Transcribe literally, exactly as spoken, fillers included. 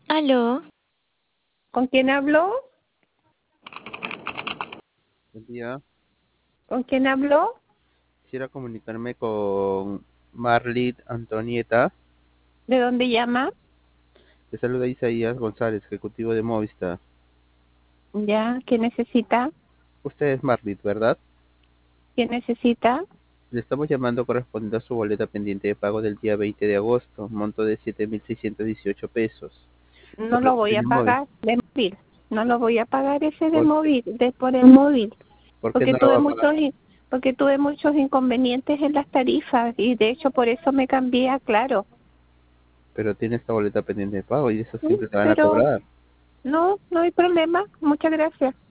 Aló, ¿Con quién habló? Buen día. ¿Con quién habló? Quisiera comunicarme con Marlit Antonieta. ¿De dónde llama? Te saluda Isaías González, ejecutivo de Movistar. Ya, ¿qué necesita? Usted es Marlit, ¿verdad? ¿Qué necesita? Le estamos llamando correspondiente a su boleta pendiente de pago del día veinte de agosto, monto de siete mil seiscientos dieciocho pesos. No Por la lo voy a línea móvil. pagar de móvil. No lo voy a pagar ese de ¿Por, móvil, de por el móvil, por qué porque no lo va tuve a pagar? muchos in- porque tuve muchos inconvenientes en las tarifas y de hecho por eso me cambié a Claro. Pero tiene esta boleta pendiente de pago y eso Sí, siempre te van a pero cobrar. no, no hay problema. Muchas gracias.